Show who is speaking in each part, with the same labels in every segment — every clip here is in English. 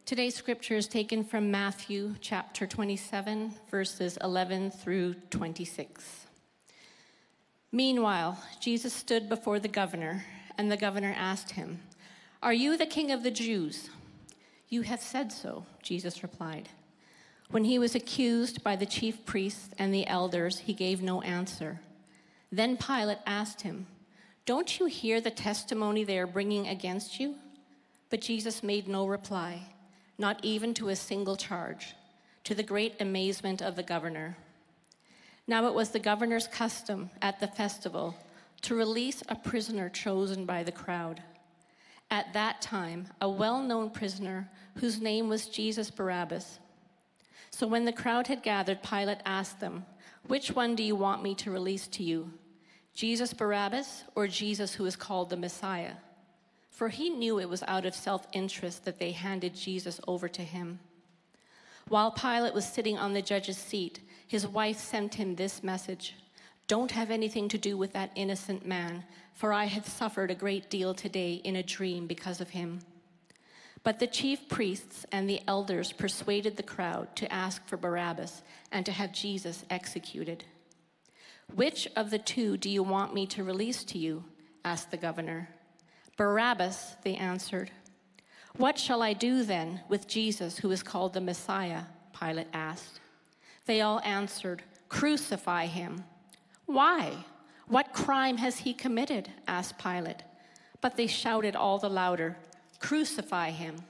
Speaker 1: Today's scripture is taken from Matthew chapter 27, verses 11 through 26. Meanwhile, Jesus stood before the governor, and the governor asked him, "Are you the king of the Jews?" "You have said so," Jesus replied. When he was accused by the chief priests and the elders, he gave no answer. Then Pilate asked him, "Don't you hear the testimony they are bringing against you?" But Jesus made no reply, not even to a single charge, to the great amazement of the governor. Now it was the governor's custom at the festival to release a prisoner chosen by the crowd. At that time, a well-known prisoner whose name was Jesus Barabbas. So when the crowd had gathered, Pilate asked them, "Which one do you want me to release to you, Jesus Barabbas or Jesus who is called the Messiah?" For he knew it was out of self-interest that they handed Jesus over to him. While Pilate was sitting on the judge's seat, his wife sent him this message: "Don't have anything to do with that innocent man, for I have suffered a great deal today in a dream because of him." But the chief priests and the elders persuaded the crowd to ask for Barabbas and to have Jesus executed. "Which of the two do you want me to release to you?" asked the governor. "Barabbas," they answered. "What shall I do then with Jesus who is called the Messiah?" Pilate asked. They all answered, "Crucify him." "Why? What crime has he committed?" asked Pilate. But they shouted all the louder, "Crucify him."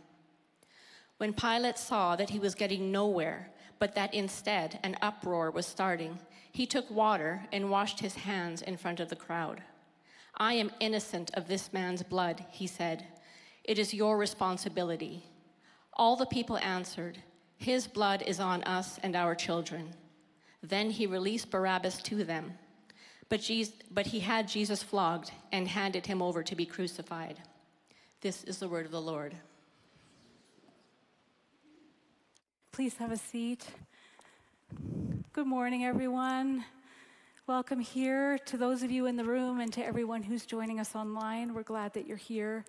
Speaker 1: When Pilate saw that he was getting nowhere, but that instead an uproar was starting, he took water and washed his hands in front of the crowd. "I am innocent of this man's blood," he said. "It is your responsibility." All the people answered, "His blood is on us and our children." Then he released Barabbas to them. But he had Jesus flogged and handed him over to be crucified. This is the word of the Lord.
Speaker 2: Please have a seat. Good morning, everyone. Welcome here to those of you in the room and to everyone who's joining us online. We're glad that you're here.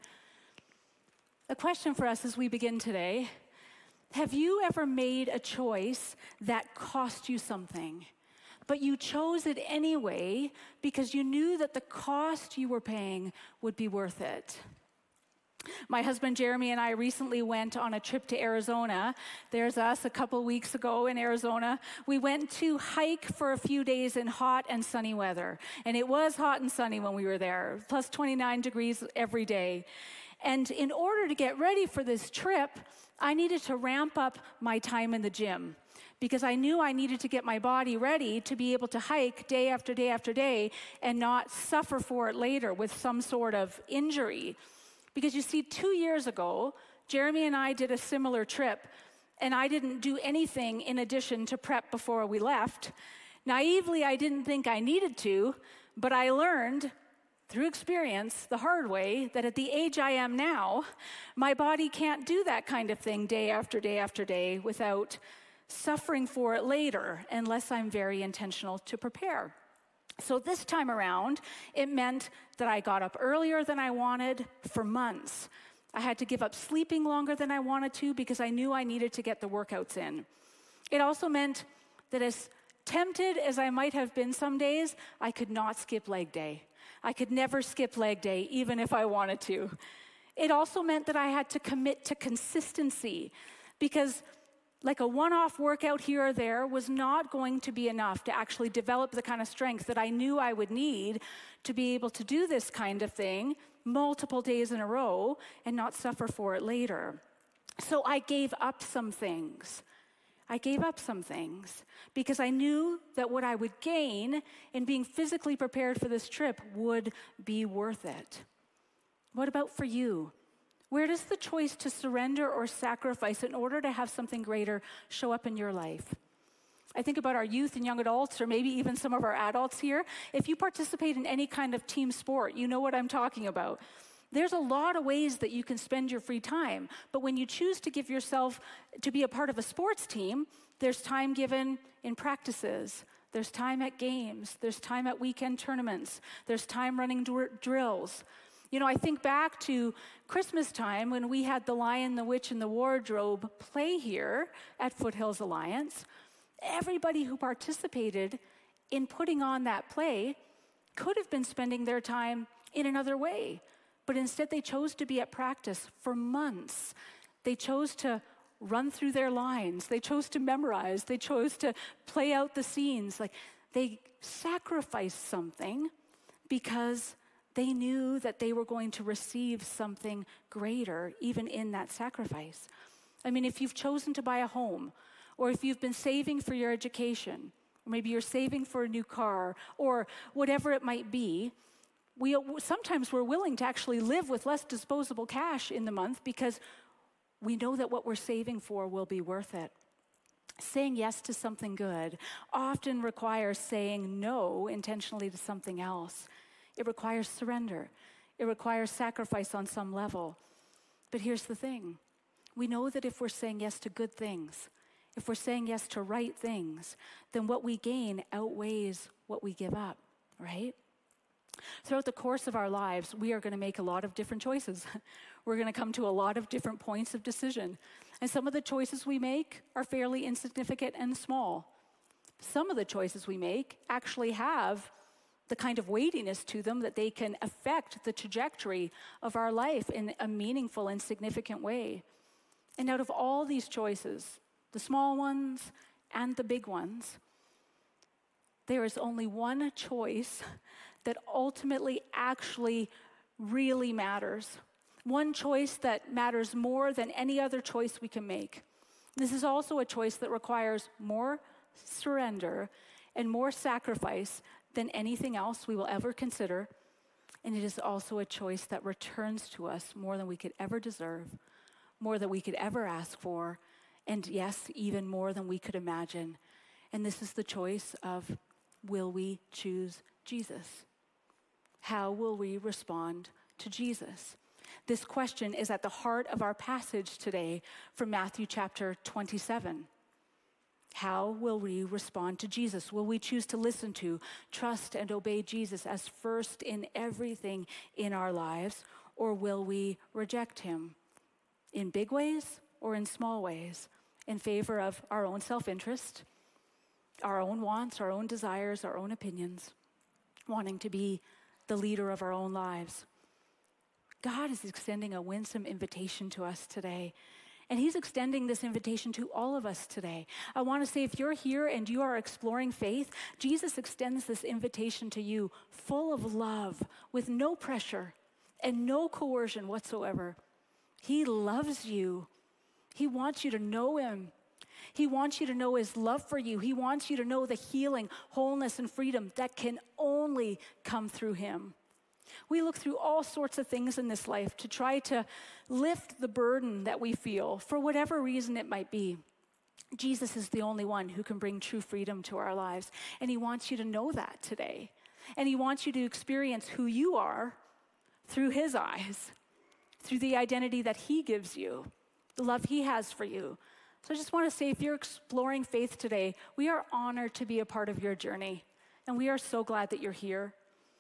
Speaker 2: A question for us as we begin today: have you ever made a choice that cost you something, but you chose it anyway because you knew that the cost you were paying would be worth it? My husband Jeremy and I recently went on a trip to Arizona. There's us a couple weeks ago in Arizona. We went to hike for a few days in hot and sunny weather. And it was hot and sunny when we were there, plus 29 degrees every day. And in order to get ready for this trip, I needed to ramp up my time in the gym because I knew I needed to get my body ready to be able to hike day after day after day and not suffer for it later with some sort of injury. Because you see, 2 years ago, Jeremy and I did a similar trip, and I didn't do anything in addition to prep before we left. Naively, I didn't think I needed to, but I learned through experience the hard way that at the age I am now, my body can't do that kind of thing day after day after day without suffering for it later, unless I'm very intentional to prepare. So this time around, it meant that I got up earlier than I wanted for months. I had to give up sleeping longer than I wanted to because I knew I needed to get the workouts in. It also meant that as tempted as I might have been some days, I could not skip leg day. I could never skip leg day, even if I wanted to. It also meant that I had to commit to consistency because like a one-off workout here or there was not going to be enough to actually develop the kind of strength that I knew I would need to be able to do this kind of thing multiple days in a row and not suffer for it later. So I gave up some things. Because I knew that what I would gain in being physically prepared for this trip would be worth it. What about for you? Where does the choice to surrender or sacrifice in order to have something greater show up in your life? I think about our youth and young adults, or maybe even some of our adults here. If you participate in any kind of team sport, you know what I'm talking about. There's a lot of ways that you can spend your free time. But when you choose to give yourself to be a part of a sports team, there's time given in practices. There's time at games. There's time at weekend tournaments. There's time running drills. I think back to Christmas time when we had The Lion, the Witch, and the Wardrobe play here at Foothills Alliance. Everybody who participated in putting on that play could have been spending their time in another way, but instead they chose to be at practice for months. They chose to run through their lines. They chose to memorize. They chose to play out the scenes. Like, they sacrificed something because they knew that they were going to receive something greater, even in that sacrifice. I mean, if you've chosen to buy a home, or if you've been saving for your education, or maybe you're saving for a new car, or whatever it might be, sometimes we're willing to actually live with less disposable cash in the month because we know that what we're saving for will be worth it. Saying yes to something good often requires saying no intentionally to something else. It requires surrender. It requires sacrifice on some level. But here's the thing. We know that if we're saying yes to good things, if we're saying yes to right things, then what we gain outweighs what we give up, right? Throughout the course of our lives, we are going to make a lot of different choices. We're going to come to a lot of different points of decision. And some of the choices we make are fairly insignificant and small. Some of the choices we make actually have the kind of weightiness to them that they can affect the trajectory of our life in a meaningful and significant way. And out of all these choices, the small ones and the big ones, there is only one choice that ultimately actually really matters. One choice that matters more than any other choice we can make. This is also a choice that requires more surrender and more sacrifice than anything else we will ever consider. And it is also a choice that returns to us more than we could ever deserve, more than we could ever ask for, and yes, even more than we could imagine. And this is the choice of, will we choose Jesus? How will we respond to Jesus? This question is at the heart of our passage today from Matthew chapter 27. How will we respond to Jesus? Will we choose to listen to, trust, and obey Jesus as first in everything in our lives, or will we reject him in big ways or in small ways in favor of our own self-interest, our own wants, our own desires, our own opinions, wanting to be the leader of our own lives? God is extending a winsome invitation to us today. And he's extending this invitation to all of us today. I want to say, if you're here and you are exploring faith, Jesus extends this invitation to you full of love, with no pressure and no coercion whatsoever. He loves you. He wants you to know him. He wants you to know his love for you. He wants you to know the healing, wholeness, and freedom that can only come through him. We look through all sorts of things in this life to try to lift the burden that we feel, for whatever reason it might be. Jesus is the only one who can bring true freedom to our lives, and he wants you to know that today. And he wants you to experience who you are through his eyes, through the identity that he gives you, the love he has for you. So I just want to say, if you're exploring faith today, we are honored to be a part of your journey, and we are so glad that you're here.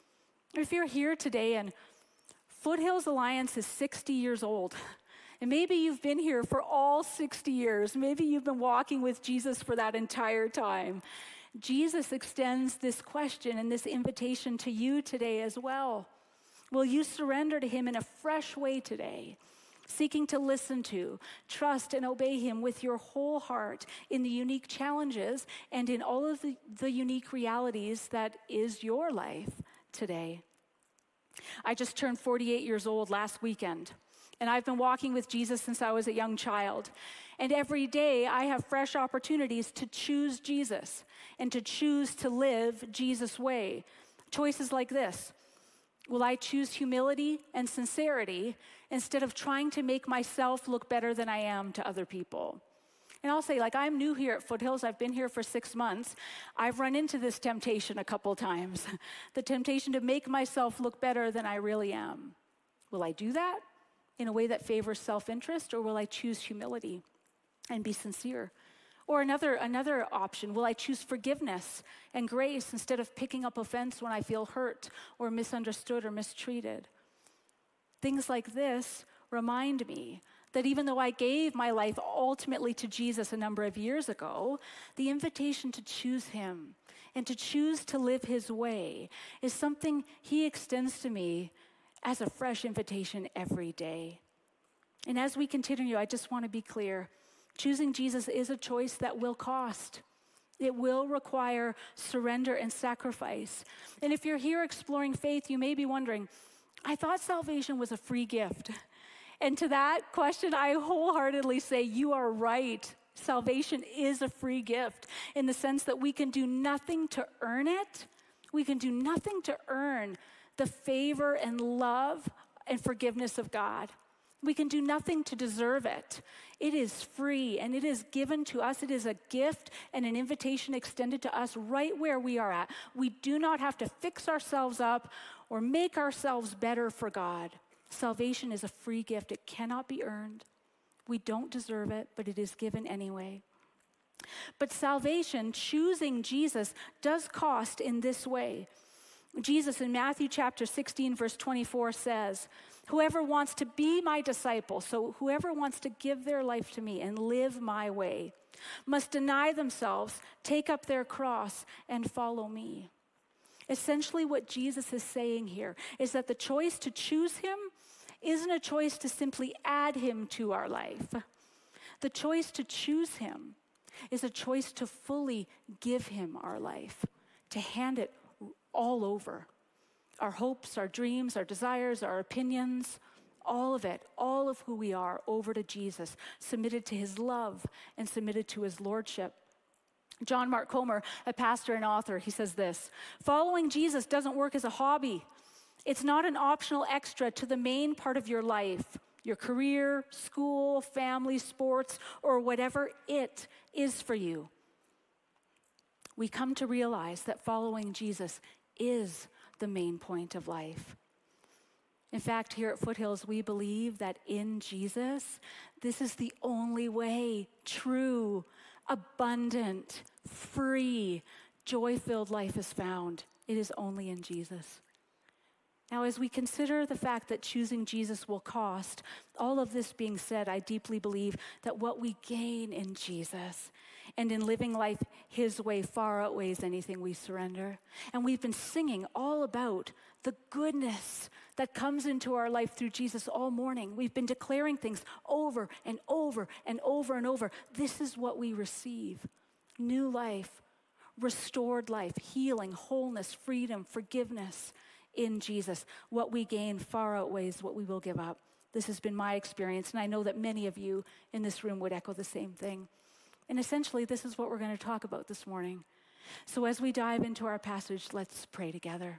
Speaker 2: If you're here today and Foothills Alliance is 60 years old, and maybe you've been here for all 60 years, maybe you've been walking with Jesus for that entire time, Jesus extends this question and this invitation to you today as well. Will you surrender to him in a fresh way today, seeking to listen to, trust, and obey him with your whole heart in the unique challenges and in all of the unique realities that is your life today? I just turned 48 years old last weekend, and I've been walking with Jesus since I was a young child. And every day I have fresh opportunities to choose Jesus and to choose to live Jesus' way. Choices like this. Will I choose humility and sincerity instead of trying to make myself look better than I am to other people? And I'll say, I'm new here at Foothills. I've been here for 6 months. I've run into this temptation a couple times, the temptation to make myself look better than I really am. Will I do that in a way that favors self-interest, or will I choose humility and be sincere? Or another option, will I choose forgiveness and grace instead of picking up offense when I feel hurt or misunderstood or mistreated? Things like this remind me that even though I gave my life ultimately to Jesus a number of years ago, the invitation to choose him and to choose to live his way is something he extends to me as a fresh invitation every day. And as we continue, I just want to be clear. Choosing Jesus is a choice that will cost. It will require surrender and sacrifice. And if you're here exploring faith, you may be wondering, I thought salvation was a free gift. And to that question, I wholeheartedly say you are right. Salvation is a free gift in the sense that we can do nothing to earn it. We can do nothing to earn the favor and love and forgiveness of God. We can do nothing to deserve it. It is free and it is given to us. It is a gift and an invitation extended to us right where we are at. We do not have to fix ourselves up or make ourselves better for God. Salvation is a free gift. It cannot be earned. We don't deserve it, but it is given anyway. But salvation, choosing Jesus, does cost in this way. Jesus in Matthew chapter 16, verse 24 says, whoever wants to be my disciple, so whoever wants to give their life to me and live my way, must deny themselves, take up their cross, and follow me. Essentially what Jesus is saying here is that the choice to choose him isn't a choice to simply add him to our life. The choice to choose him is a choice to fully give him our life, to hand it all over. Our hopes, our dreams, our desires, our opinions, all of it, all of who we are over to Jesus, submitted to his love and submitted to his lordship. John Mark Comer, a pastor and author, he says this, following Jesus doesn't work as a hobby. It's not an optional extra to the main part of your life, your career, school, family, sports, or whatever it is for you. We come to realize that following Jesus is the main point of life. In fact, here at Foothills, we believe that in Jesus, this is the only way, true, abundant, free, joy-filled life is found. It is only in Jesus. Now, as we consider the fact that choosing Jesus will cost, all of this being said, I deeply believe that what we gain in Jesus and in living life his way far outweighs anything we surrender. And we've been singing all about the goodness that comes into our life through Jesus all morning. We've been declaring things over and over and over and over. This is what we receive: new life, restored life, healing, wholeness, freedom, forgiveness. In Jesus, what we gain far outweighs what we will give up. This has been my experience, and I know that many of you in this room would echo the same thing. And essentially, this is what we're going to talk about this morning. So as we dive into our passage, let's pray together.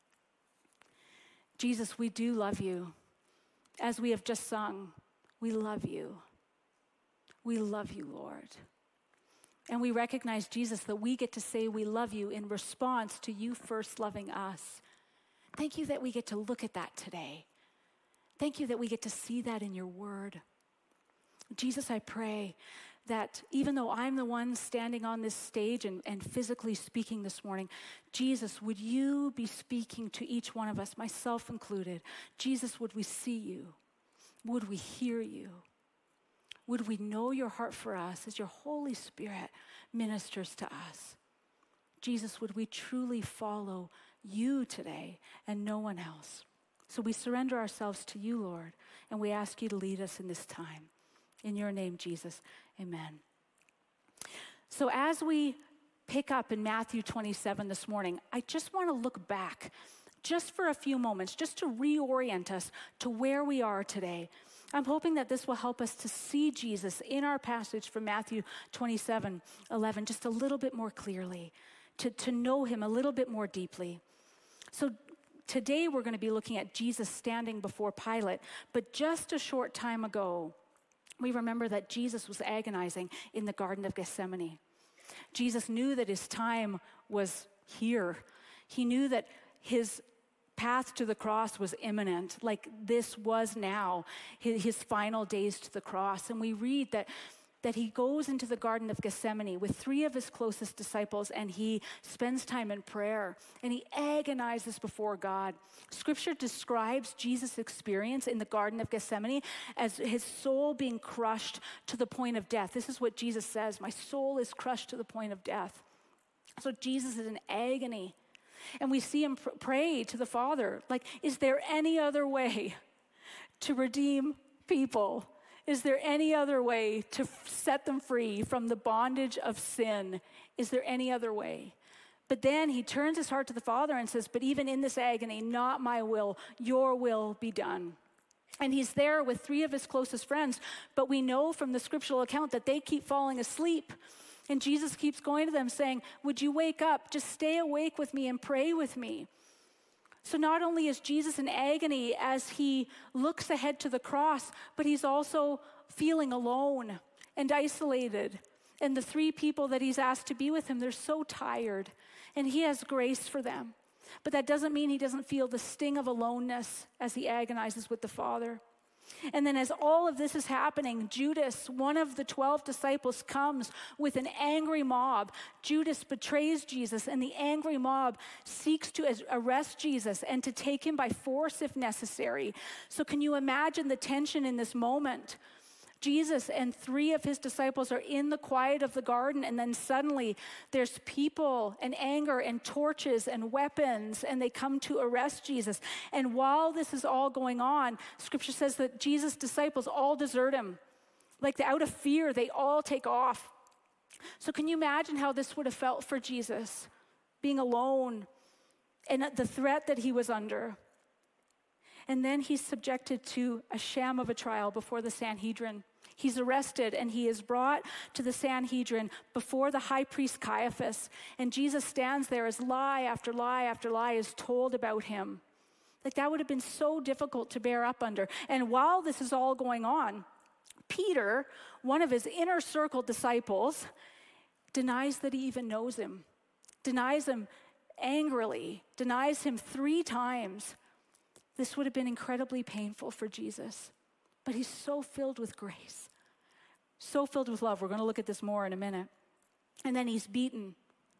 Speaker 2: Jesus, we do love you. As we have just sung, we love you. We love you, Lord. And we recognize, Jesus, that we get to say we love you in response to you first loving us. Thank you that we get to look at that today. Thank you that we get to see that in your word. Jesus, I pray that even though I'm the one standing on this stage and physically speaking this morning, Jesus, would you be speaking to each one of us, myself included? Jesus, would we see you? Would we hear you? Would we know your heart for us as your Holy Spirit ministers to us? Jesus, would we truly follow you today and no one else? So we surrender ourselves to you, Lord, and we ask you to lead us in this time. In your name, Jesus, amen. So as we pick up in Matthew 27 this morning, I just want to look back just for a few moments, just to reorient us to where we are today. I'm hoping that this will help us to see Jesus in our passage from Matthew 27:11 just a little bit more clearly, to know him a little bit more deeply. So today we're going to be looking at Jesus standing before Pilate, but just a short time ago, we remember that Jesus was agonizing in the Garden of Gethsemane. Jesus knew that his time was here. He knew that his path to the cross was imminent, like this was now his final days to the cross. And we read that that he goes into the Garden of Gethsemane with 3 of his closest disciples, and he spends time in prayer, and he agonizes before God. Scripture describes Jesus' experience in the Garden of Gethsemane as his soul being crushed to the point of death. This is what Jesus says, "My soul is crushed to the point of death." So Jesus is in agony, and we see him pray to the Father, like, is there any other way to redeem people? Is there any other way to set them free from the bondage of sin? Is there any other way? But then he turns his heart to the Father and says, but even in this agony, not my will, your will be done. And he's there with 3 of his closest friends, but we know from the scriptural account that they keep falling asleep. And Jesus keeps going to them saying, would you wake up? Just stay awake with me and pray with me. So not only is Jesus in agony as he looks ahead to the cross, but he's also feeling alone and isolated. And the 3 people that he's asked to be with him, they're so tired. And he has grace for them. But that doesn't mean he doesn't feel the sting of aloneness as he agonizes with the Father. And then as all of this is happening, Judas, one of the 12 disciples, comes with an angry mob. Judas betrays Jesus, and the angry mob seeks to arrest Jesus and to take him by force if necessary. So can you imagine the tension in this moment? Jesus and 3 of his disciples are in the quiet of the garden, and then suddenly there's people and anger and torches and weapons, and they come to arrest Jesus. And while this is all going on, Scripture says that Jesus' disciples all desert him. Like out of fear, they all take off. So can you imagine how this would have felt for Jesus, being alone and the threat that he was under? And then he's subjected to a sham of a trial before the Sanhedrin. He's arrested and he is brought to the Sanhedrin before the high priest Caiaphas. And Jesus stands there as lie after lie after lie is told about him. Like that would have been so difficult to bear up under. And while this is all going on, Peter, one of his inner circle disciples, denies that he even knows him, denies him angrily, denies him 3 times. This would have been incredibly painful for Jesus, but he's so filled with grace, so filled with love. We're going to look at this more in a minute. And then he's beaten.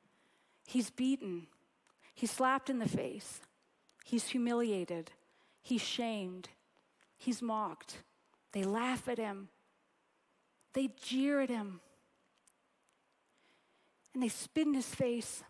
Speaker 2: He's beaten. He's slapped in the face. He's humiliated. He's shamed. He's mocked. They laugh at him. They jeer at him. And they spit in his face.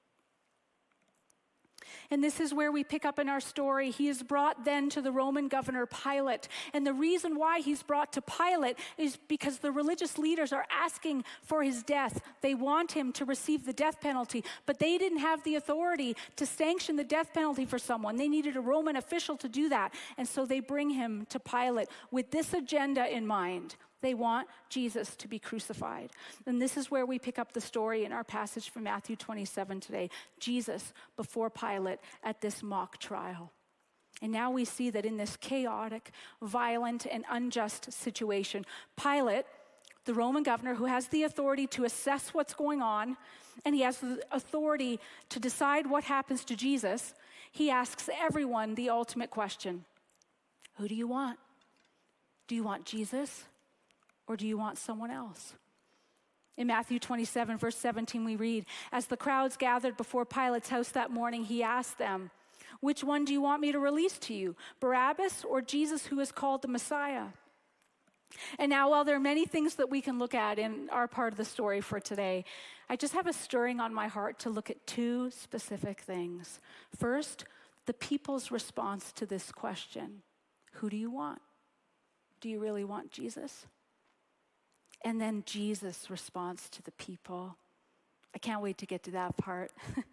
Speaker 2: And this is where we pick up in our story. He is brought then to the Roman governor Pilate. And the reason why he's brought to Pilate is because the religious leaders are asking for his death. They want him to receive the death penalty, but they didn't have the authority to sanction the death penalty for someone. They needed a Roman official to do that. And so they bring him to Pilate with this agenda in mind. They want Jesus to be crucified. And this is where we pick up the story in our passage from Matthew 27 today. Jesus before Pilate at this mock trial. And now we see that in this chaotic, violent, and unjust situation, Pilate, the Roman governor who has the authority to assess what's going on, and he has the authority to decide what happens to Jesus, he asks everyone the ultimate question. Who do you want? Do you want Jesus? Or do you want someone else? In Matthew 27, verse 17, we read, as the crowds gathered before Pilate's house that morning, he asked them, which one do you want me to release to you, Barabbas or Jesus who is called the Messiah? And now, while there are many things that we can look at in our part of the story for today, I just have a stirring on my heart to look at 2 specific things. First, the people's response to this question. Who do you want? Do you really want Jesus? And then Jesus' response to the people. I can't wait to get to that part.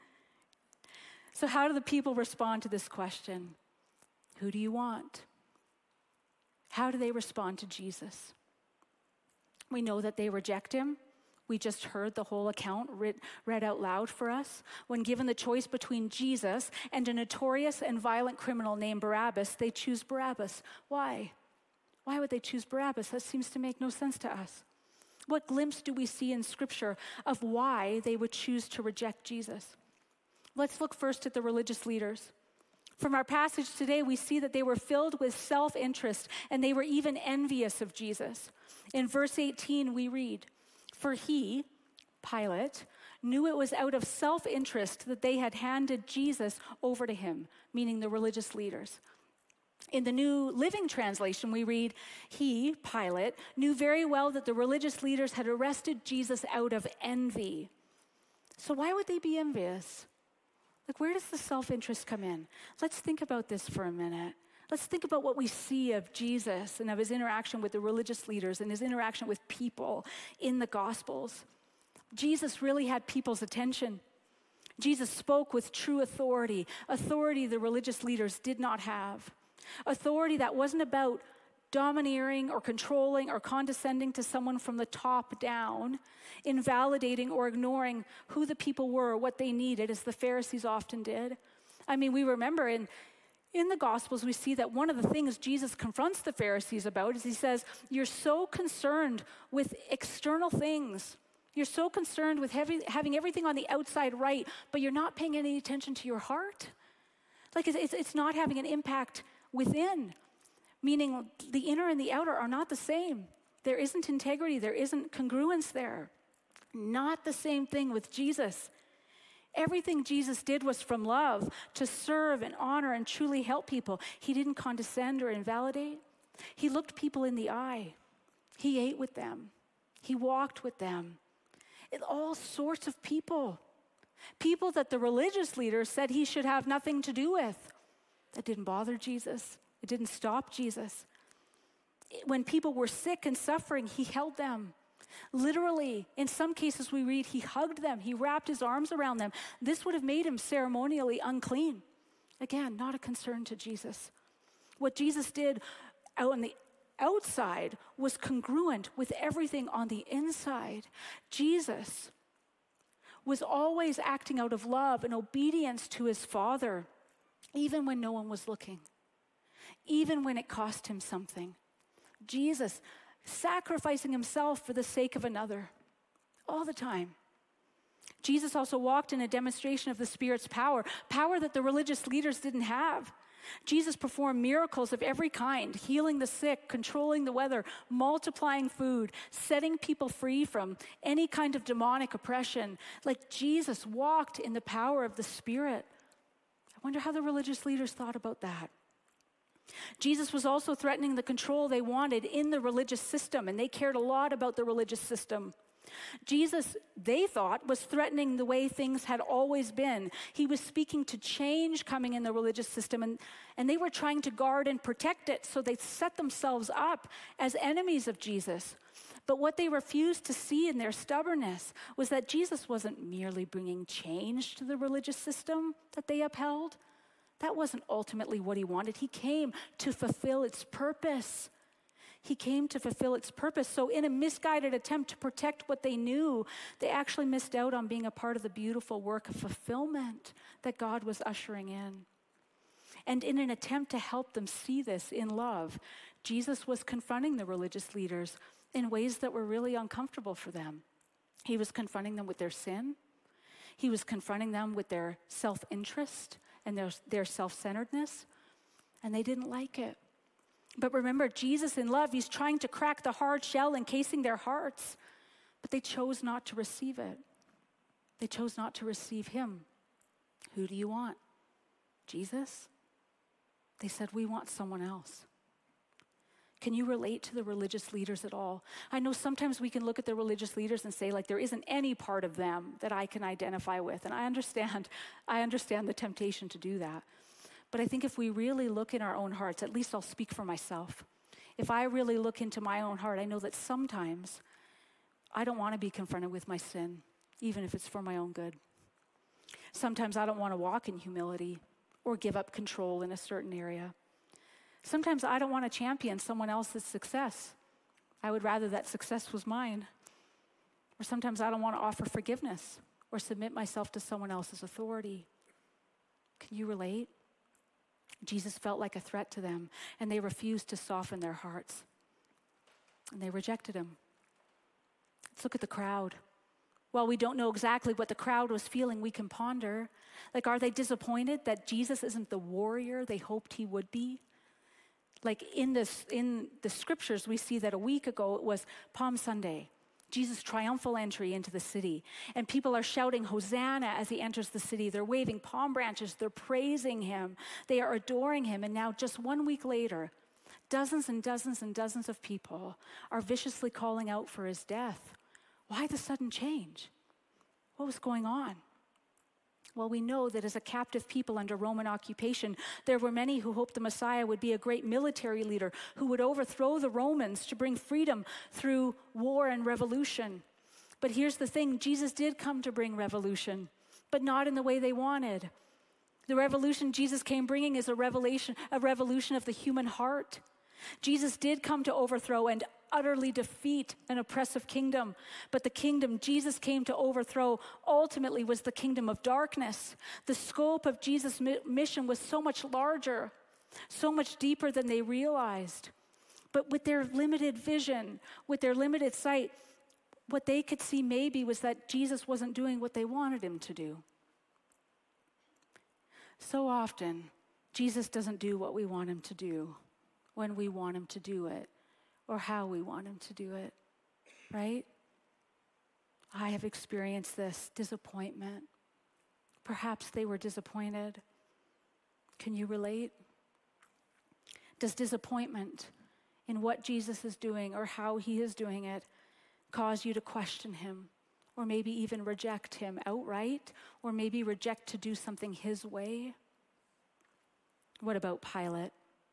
Speaker 2: So how do the people respond to this question? Who do you want? How do they respond to Jesus? We know that they reject him. We just heard the whole account read out loud for us. When given the choice between Jesus and a notorious and violent criminal named Barabbas, they choose Barabbas. Why? Why would they choose Barabbas? That seems to make no sense to us. What glimpse do we see in Scripture of why they would choose to reject Jesus? Let's look first at the religious leaders. From our passage today, we see that they were filled with self-interest and they were even envious of Jesus. In verse 18, we read, "For he," Pilate, "knew it was out of self-interest that they had handed Jesus over to him," meaning the religious leaders. In the New Living Translation, we read, "He," Pilate, "knew very well that the religious leaders had arrested Jesus out of envy." So why would they be envious? Like, where does the self-interest come in? Let's think about this for a minute. Let's think about what we see of Jesus and of his interaction with the religious leaders and his interaction with people in the Gospels. Jesus really had people's attention. Jesus spoke with true authority, authority the religious leaders did not have. Authority that wasn't about domineering or controlling or condescending to someone from the top down, invalidating or ignoring who the people were or what they needed, as the Pharisees often did. I mean, we remember in the Gospels, we see that one of the things Jesus confronts the Pharisees about is he says, "You're so concerned with external things. You're so concerned with having everything on the outside right, but you're not paying any attention to your heart." Like, it's not having an impact within, meaning the inner and the outer are not the same. There isn't integrity, there isn't congruence there. Not the same thing with Jesus. Everything Jesus did was from love, to serve and honor and truly help people. He didn't condescend or invalidate. He looked people in the eye. He ate with them. He walked with them. All sorts of people. People that the religious leaders said he should have nothing to do with. That didn't bother Jesus. It didn't stop Jesus. When people were sick and suffering, he held them. Literally, in some cases we read, he hugged them. He wrapped his arms around them. This would have made him ceremonially unclean. Again, not a concern to Jesus. What Jesus did out on the outside was congruent with everything on the inside. Jesus was always acting out of love and obedience to his Father, even when no one was looking, even when it cost him something. Jesus sacrificing himself for the sake of another all the time. Jesus also walked in a demonstration of the Spirit's power that the religious leaders didn't have. Jesus performed miracles of every kind, healing the sick, controlling the weather, multiplying food, setting people free from any kind of demonic oppression. Like, Jesus walked in the power of the Spirit. I wonder how the religious leaders thought about that. Jesus was also threatening the control they wanted in the religious system, and they cared a lot about the religious system. Jesus, they thought, was threatening the way things had always been. He was speaking to change coming in the religious system, and they were trying to guard and protect it, so they set themselves up as enemies of Jesus. But what they refused to see in their stubbornness was that Jesus wasn't merely bringing change to the religious system that they upheld. That wasn't ultimately what he wanted. He came to fulfill its purpose. He came to fulfill its purpose. So in a misguided attempt to protect what they knew, they actually missed out on being a part of the beautiful work of fulfillment that God was ushering in. And in an attempt to help them see this in love, Jesus was confronting the religious leaders in ways that were really uncomfortable for them. He was confronting them with their sin. He was confronting them with their self-interest and their self-centeredness, and they didn't like it. But remember, Jesus in love, he's trying to crack the hard shell encasing their hearts, but they chose not to receive it. They chose not to receive him. Who do you want? Jesus? They said, we want someone else. Can you relate to the religious leaders at all? I know sometimes we can look at the religious leaders and say, like, there isn't any part of them that I can identify with. And I understand the temptation to do that. But I think if we really look in our own hearts, at least I'll speak for myself. If I really look into my own heart, I know that sometimes I don't want to be confronted with my sin, even if it's for my own good. Sometimes I don't want to walk in humility or give up control in a certain area. Sometimes I don't want to champion someone else's success. I would rather that success was mine. Or sometimes I don't want to offer forgiveness or submit myself to someone else's authority. Can you relate? Jesus felt like a threat to them, and they refused to soften their hearts. And they rejected him. Let's look at the crowd. While we don't know exactly what the crowd was feeling, we can ponder, like, are they disappointed that Jesus isn't the warrior they hoped he would be? Like in the scriptures, we see that a week ago it was Palm Sunday, Jesus' triumphal entry into the city. And people are shouting Hosanna as he enters the city. They're waving palm branches. They're praising him. They are adoring him. And now just 1 week later, dozens and dozens and dozens of people are viciously calling out for his death. Why the sudden change? What was going on? Well, we know that as a captive people under Roman occupation, there were many who hoped the Messiah would be a great military leader who would overthrow the Romans to bring freedom through war and revolution. But here's the thing, Jesus did come to bring revolution, but not in the way they wanted. The revolution Jesus came bringing is a revolution of the human heart. Jesus did come to overthrow and utterly defeat an oppressive kingdom. But the kingdom Jesus came to overthrow ultimately was the kingdom of darkness. The scope of Jesus' mission was so much larger, so much deeper than they realized. But with their limited vision, with their limited sight, what they could see maybe was that Jesus wasn't doing what they wanted him to do. So often, Jesus doesn't do what we want him to do when we want him to do it, or how we want him to do it, right? I have experienced this disappointment. Perhaps they were disappointed. Can you relate? Does disappointment in what Jesus is doing or how he is doing it cause you to question him, or maybe even reject him outright, or maybe reject to do something his way? What about Pilate?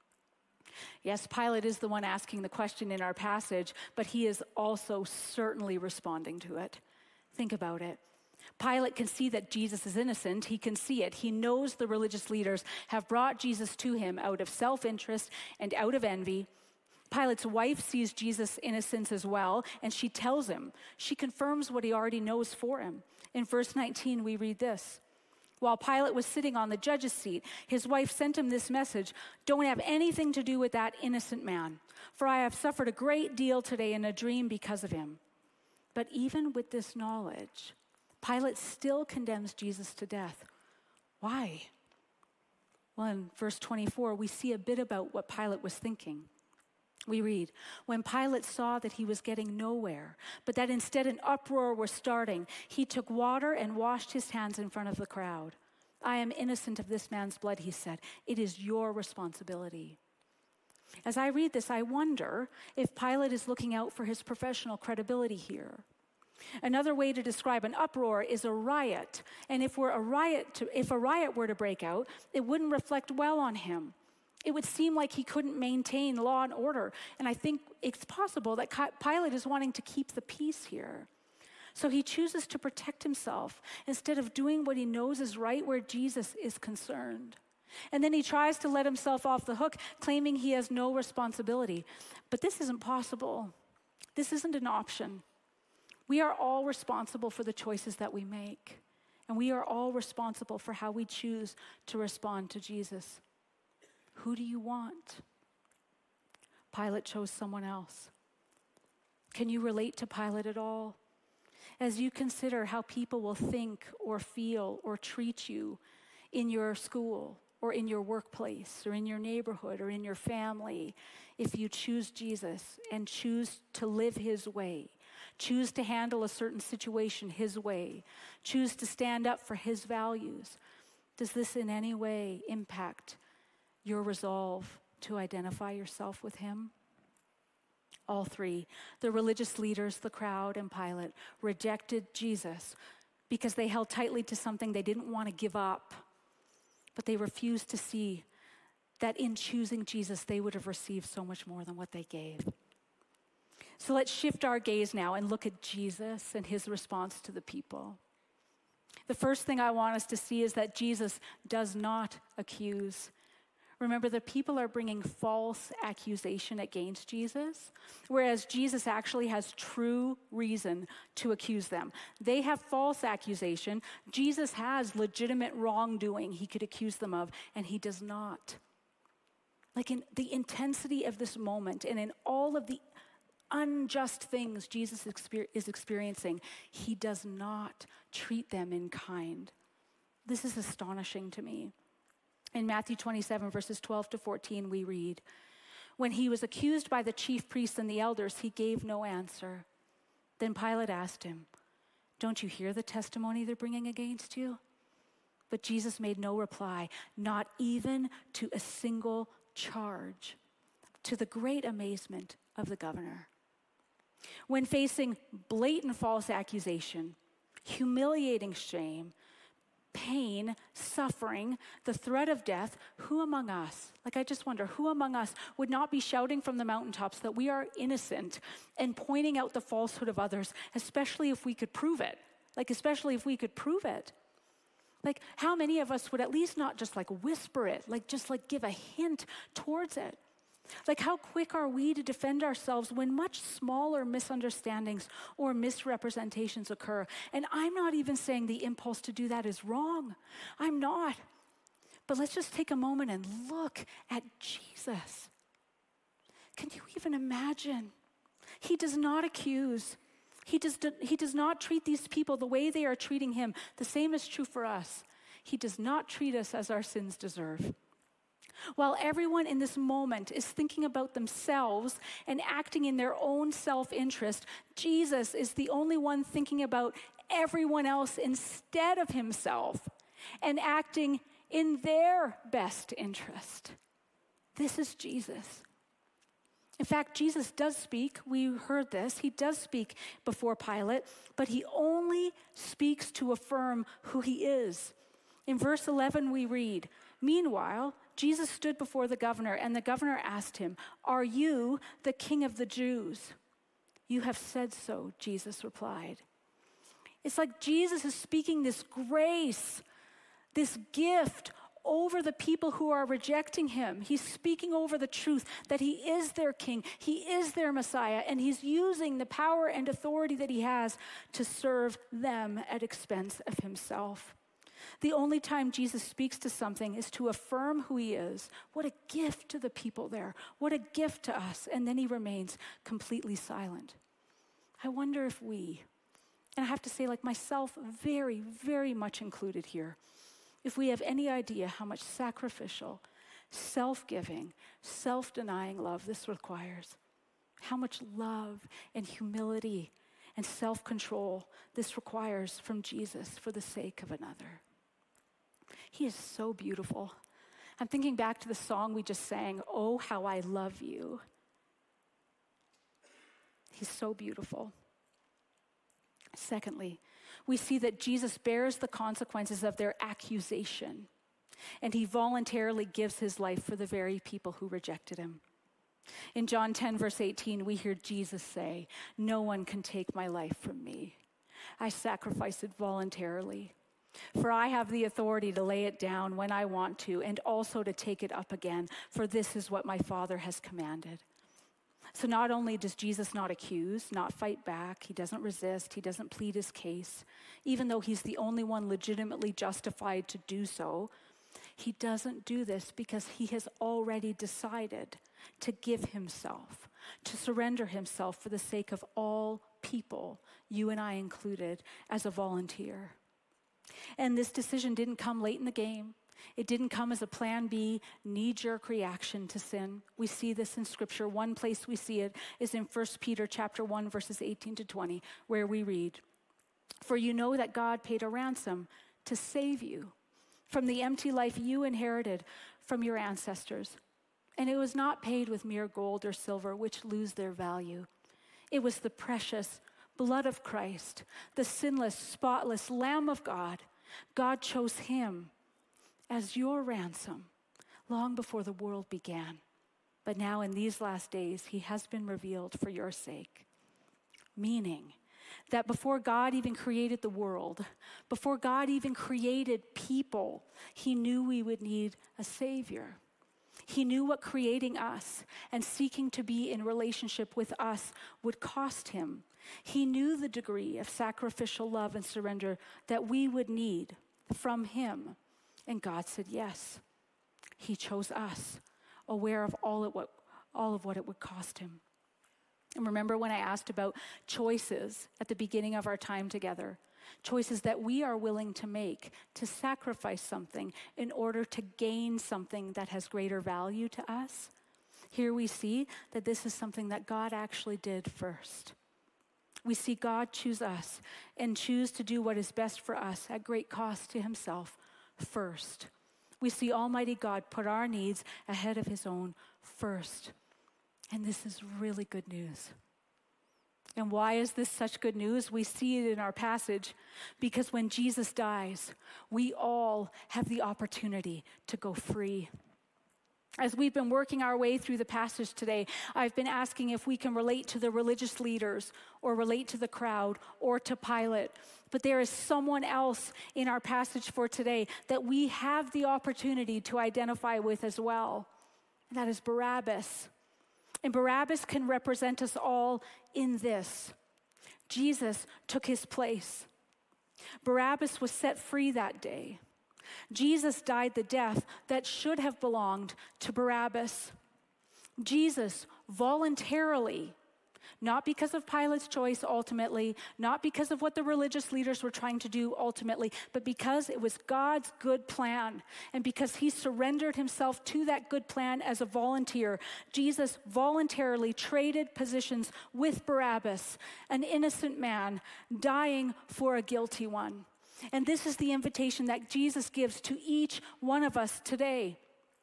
Speaker 2: Yes, Pilate is the one asking the question in our passage, but he is also certainly responding to it. Think about it. Pilate can see that Jesus is innocent. He can see it. He knows the religious leaders have brought Jesus to him out of self-interest and out of envy. Pilate's wife sees Jesus' innocence as well, and she tells him. She confirms what he already knows for him. In verse 19, we read this. While Pilate was sitting on the judge's seat, his wife sent him this message: "Don't have anything to do with that innocent man, for I have suffered a great deal today in a dream because of him." But even with this knowledge, Pilate still condemns Jesus to death. Why? Well, in verse 24, we see a bit about what Pilate was thinking. We read, when Pilate saw that he was getting nowhere, but that instead an uproar was starting, he took water and washed his hands in front of the crowd. "I am innocent of this man's blood," he said. "It is your responsibility." As I read this, I wonder if Pilate is looking out for his professional credibility here. Another way to describe an uproar is a riot. And if a riot were to break out, it wouldn't reflect well on him. It would seem like he couldn't maintain law and order. And I think it's possible that Pilate is wanting to keep the peace here. So he chooses to protect himself instead of doing what he knows is right where Jesus is concerned. And then he tries to let himself off the hook, claiming he has no responsibility. But this isn't possible. This isn't an option. We are all responsible for the choices that we make. And we are all responsible for how we choose to respond to Jesus. Who do you want? Pilate chose someone else. Can you relate to Pilate at all? As you consider how people will think or feel or treat you in your school or in your workplace or in your neighborhood or in your family, if you choose Jesus and choose to live his way, choose to handle a certain situation his way, choose to stand up for his values, does this in any way impact your resolve to identify yourself with him? All three, the religious leaders, the crowd, and Pilate, rejected Jesus because they held tightly to something they didn't want to give up, but they refused to see that in choosing Jesus, they would have received so much more than what they gave. So let's shift our gaze now and look at Jesus and his response to the people. The first thing I want us to see is that Jesus does not accuse. Remember, the people are bringing false accusation against Jesus, whereas Jesus actually has true reason to accuse them. They have false accusation. Jesus has legitimate wrongdoing he could accuse them of, and he does not. Like in the intensity of this moment and in all of the unjust things Jesus is experiencing, he does not treat them in kind. This is astonishing to me. In Matthew 27, verses 12 to 14, we read, "When he was accused by the chief priests and the elders, he gave no answer. Then Pilate asked him, 'Don't you hear the testimony they're bringing against you?' But Jesus made no reply, not even to a single charge, to the great amazement of the governor. When facing blatant false accusation, humiliating shame, pain, suffering, the threat of death, who among us, I just wonder, who among us would not be shouting from the mountaintops that we are innocent and pointing out the falsehood of others, especially if we could prove it? How many of us would at least not just whisper it, just give a hint towards it? How quick are we to defend ourselves when much smaller misunderstandings or misrepresentations occur? And I'm not even saying the impulse to do that is wrong. I'm not. But let's just take a moment and look at Jesus. Can you even imagine? He does not accuse. He does not treat these people the way they are treating him. The same is true for us. He does not treat us as our sins deserve. While everyone in this moment is thinking about themselves and acting in their own self-interest, Jesus is the only one thinking about everyone else instead of himself and acting in their best interest. This is Jesus. In fact, Jesus does speak. We heard this. He does speak before Pilate, but he only speaks to affirm who he is. In verse 11, we read, "Meanwhile, Jesus stood before the governor, and the governor asked him, 'Are you the king of the Jews?' 'You have said so,' Jesus replied." It's like Jesus is speaking this grace, this gift over the people who are rejecting him. He's speaking over the truth that he is their king, he is their Messiah, and he's using the power and authority that he has to serve them at expense of himself. The only time Jesus speaks to something is to affirm who he is. What a gift to the people there. What a gift to us. And then he remains completely silent. I wonder if we, and I have to say myself, very, very much included here, if we have any idea how much sacrificial, self-giving, self-denying love this requires, how much love and humility and self-control this requires from Jesus for the sake of another. He is so beautiful. I'm thinking back to the song we just sang, "Oh, How I Love You." He's so beautiful. Secondly, we see that Jesus bears the consequences of their accusation, and he voluntarily gives his life for the very people who rejected him. In John 10, verse 18, we hear Jesus say, "No one can take my life from me. I sacrifice it voluntarily. For I have the authority to lay it down when I want to, and also to take it up again, for this is what my Father has commanded." So not only does Jesus not accuse, not fight back, he doesn't resist, he doesn't plead his case, even though he's the only one legitimately justified to do so, he doesn't do this because he has already decided to give himself, to surrender himself for the sake of all people, you and I included, as a volunteer. And this decision didn't come late in the game. It didn't come as a plan B, knee-jerk reaction to sin. We see this in Scripture. One place we see it is in 1 Peter chapter 1, verses 18 to 20, where we read, "For you know that God paid a ransom to save you from the empty life you inherited from your ancestors. And it was not paid with mere gold or silver, which lose their value. It was the precious blood of Christ, the sinless, spotless Lamb of God. God chose him as your ransom long before the world began. But now in these last days, he has been revealed for your sake." Meaning that before God even created the world, before God even created people, he knew we would need a Savior. He knew what creating us and seeking to be in relationship with us would cost him. He knew the degree of sacrificial love and surrender that we would need from him. And God said yes. He chose us, aware of all of what it would cost him. And remember when I asked about choices at the beginning of our time together, choices that we are willing to make to sacrifice something in order to gain something that has greater value to us. Here we see that this is something that God actually did first. We see God choose us and choose to do what is best for us at great cost to himself first. We see Almighty God put our needs ahead of his own first. And this is really good news. And why is this such good news? We see it in our passage because when Jesus dies, we all have the opportunity to go free. As we've been working our way through the passage today, I've been asking if we can relate to the religious leaders or relate to the crowd or to Pilate. But there is someone else in our passage for today that we have the opportunity to identify with as well. And that is Barabbas. And Barabbas can represent us all in this. Jesus took his place. Barabbas was set free that day. Jesus died the death that should have belonged to Barabbas. Jesus voluntarily, not because of Pilate's choice ultimately, not because of what the religious leaders were trying to do ultimately, but because it was God's good plan. And because he surrendered himself to that good plan as a volunteer, Jesus voluntarily traded positions with Barabbas, an innocent man dying for a guilty one. And this is the invitation that Jesus gives to each one of us today.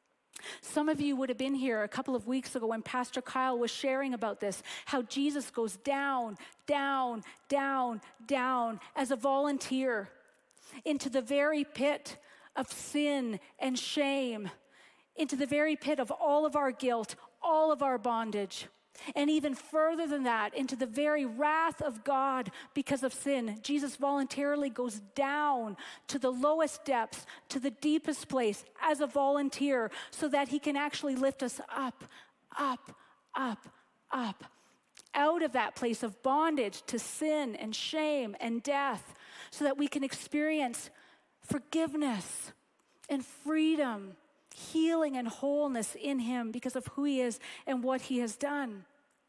Speaker 2: Some of you would have been here a couple of weeks ago when Pastor Kyle was sharing about this, how Jesus goes down, down, down, down as a volunteer into the very pit of sin and shame, into the very pit of all of our guilt, all of our bondage. And even further than that, into the very wrath of God because of sin. Jesus voluntarily goes down to the lowest depths, to the deepest place as a volunteer so that he can actually lift us up, up, up, up, out of that place of bondage to sin and shame and death so that we can experience forgiveness and freedom, healing and wholeness in him because of who he is and what he has done.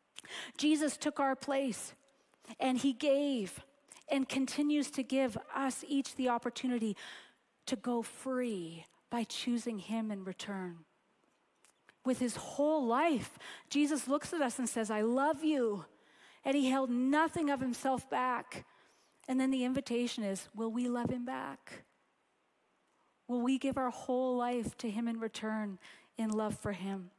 Speaker 2: Jesus took our place and he gave and continues to give us each the opportunity to go free by choosing him in return. With his whole life, Jesus looks at us and says, I love you. And he held nothing of himself back. And then the invitation is, will we love him back? Will we give our whole life to him in return in love for him?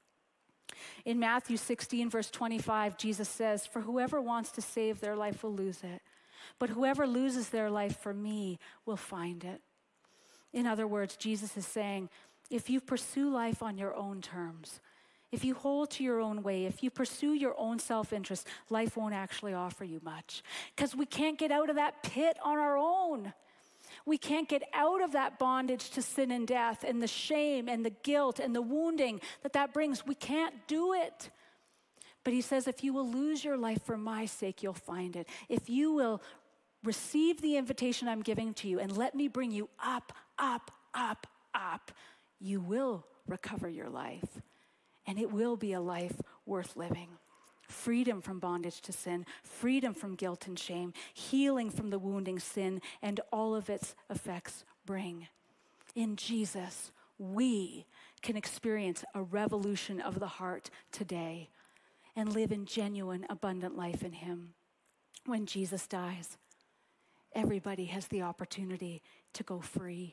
Speaker 2: In Matthew 16, verse 25, Jesus says, for whoever wants to save their life will lose it, but whoever loses their life for me will find it. In other words, Jesus is saying, if you pursue life on your own terms, if you hold to your own way, if you pursue your own self-interest, life won't actually offer you much because we can't get out of that pit on our own. We can't get out of that bondage to sin and death and the shame and the guilt and the wounding that brings. We can't do it. But he says, if you will lose your life for my sake, you'll find it. If you will receive the invitation I'm giving to you and let me bring you up, up, up, up, you will recover your life. And it will be a life worth living. Freedom from bondage to sin, freedom from guilt and shame, healing from the wounding sin and all of its effects bring. In Jesus, we can experience a revolution of the heart today and live in genuine, abundant life in him. When Jesus dies, everybody has the opportunity to go free.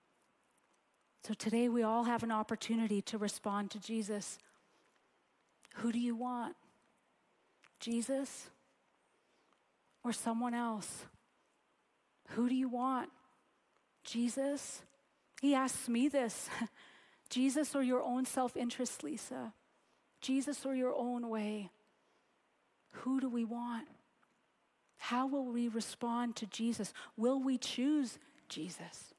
Speaker 2: So today we all have an opportunity to respond to Jesus. Who do you want? Jesus or someone else? Who do you want? Jesus? He asks me this. Jesus or your own self-interest, Lisa? Jesus or your own way? Who do we want? How will we respond to Jesus? Will we choose Jesus?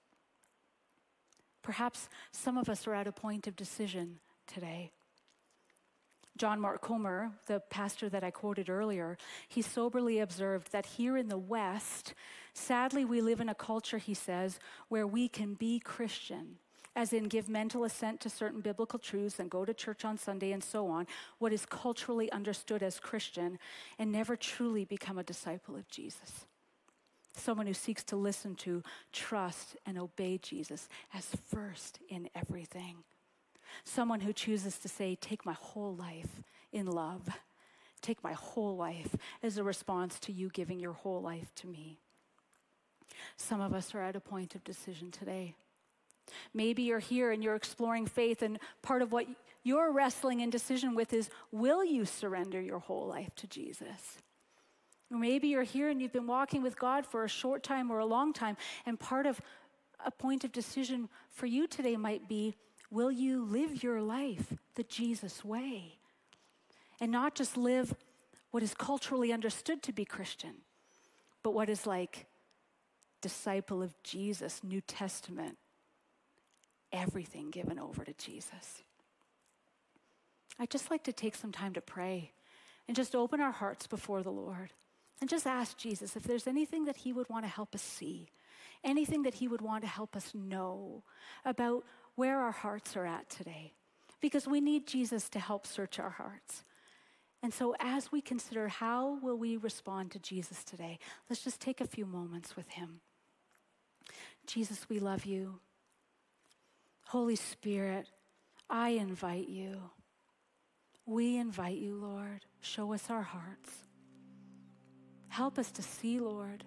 Speaker 2: Perhaps some of us are at a point of decision today. John Mark Comer, the pastor that I quoted earlier, he soberly observed that here in the West, sadly we live in a culture, he says, where we can be Christian, as in give mental assent to certain biblical truths and go to church on Sunday and so on, what is culturally understood as Christian, and never truly become a disciple of Jesus. Someone who seeks to listen to, trust, and obey Jesus as first in everything. Someone who chooses to say, take my whole life in love. Take my whole life as a response to you giving your whole life to me. Some of us are at a point of decision today. Maybe you're here and you're exploring faith, and part of what you're wrestling in decision with is, will you surrender your whole life to Jesus? Or maybe you're here and you've been walking with God for a short time or a long time, and part of a point of decision for you today might be, will you live your life the Jesus way? And not just live what is culturally understood to be Christian, but what is like disciple of Jesus, New Testament, everything given over to Jesus. I'd just like to take some time to pray and just open our hearts before the Lord and just ask Jesus if there's anything that he would want to help us see, anything that he would want to help us know about where our hearts are at today, because we need Jesus to help search our hearts. And so as we consider how will we respond to Jesus today, let's just take a few moments with him. Jesus, we love you. Holy Spirit, I invite you. We invite you, Lord. Show us our hearts. Help us to see, Lord,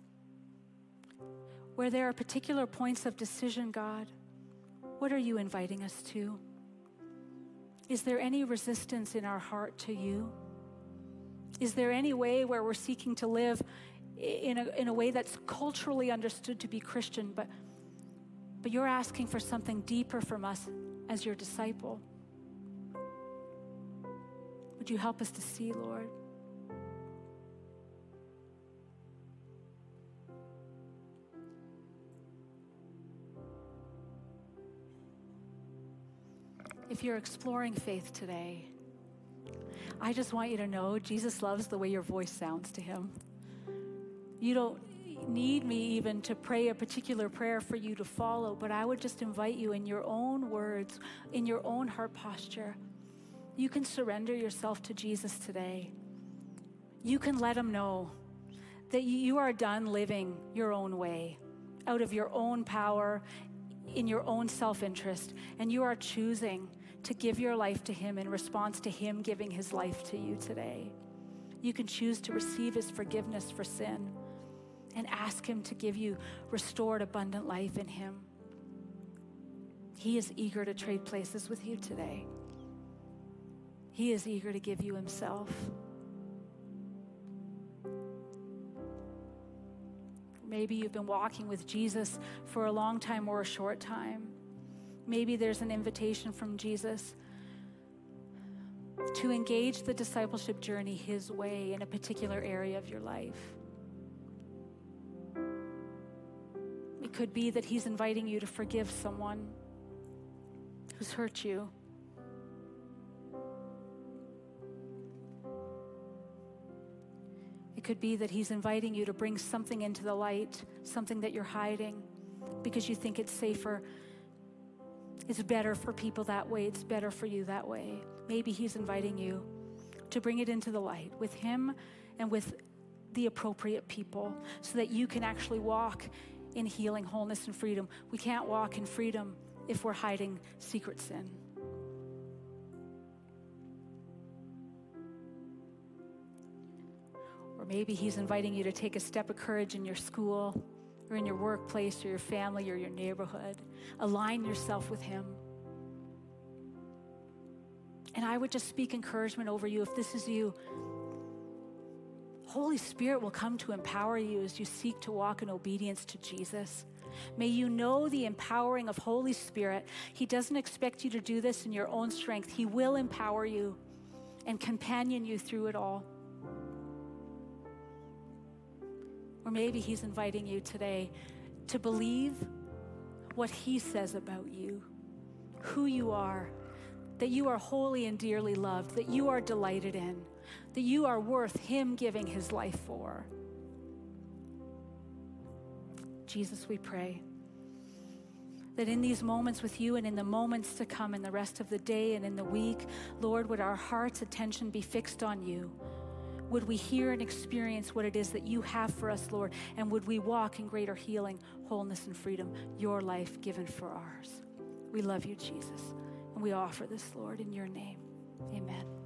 Speaker 2: where there are particular points of decision, God. What are you inviting us to? Is there any resistance in our heart to you? Is there any way where we're seeking to live in a way that's culturally understood to be Christian, but you're asking for something deeper from us as your disciple? Would you help us to see, Lord? If you're exploring faith today, I just want you to know Jesus loves the way your voice sounds to him. You don't need me even to pray a particular prayer for you to follow, but I would just invite you in your own words, in your own heart posture. You can surrender yourself to Jesus today. You can let him know that you are done living your own way, out of your own power, in your own self-interest, and you are choosing to give your life to him in response to him giving his life to you today. You can choose to receive his forgiveness for sin and ask him to give you restored, abundant life in him. He is eager to trade places with you today. He is eager to give you himself. Maybe you've been walking with Jesus for a long time or a short time. Maybe there's an invitation from Jesus to engage the discipleship journey his way in a particular area of your life. It could be that he's inviting you to forgive someone who's hurt you. It could be that he's inviting you to bring something into the light, something that you're hiding because you think it's safer. It's better for people that way. It's better for you that way. Maybe he's inviting you to bring it into the light with him and with the appropriate people so that you can actually walk in healing, wholeness, and freedom. We can't walk in freedom if we're hiding secret sin. Or maybe he's inviting you to take a step of courage in your school or in your workplace or your family or your neighborhood. Align yourself with him. And I would just speak encouragement over you if this is you. Holy Spirit will come to empower you as you seek to walk in obedience to Jesus. May you know the empowering of Holy Spirit. He doesn't expect you to do this in your own strength. He will empower you and companion you through it all. Or maybe he's inviting you today to believe what he says about you, who you are, that you are holy and dearly loved, that you are delighted in, that you are worth him giving his life for. Jesus, we pray that in these moments with you and in the moments to come in the rest of the day and in the week, Lord, would our heart's attention be fixed on you? Would we hear and experience what it is that you have for us, Lord? And would we walk in greater healing, wholeness, and freedom, your life given for ours? We love you, Jesus. And we offer this, Lord, in your name. Amen.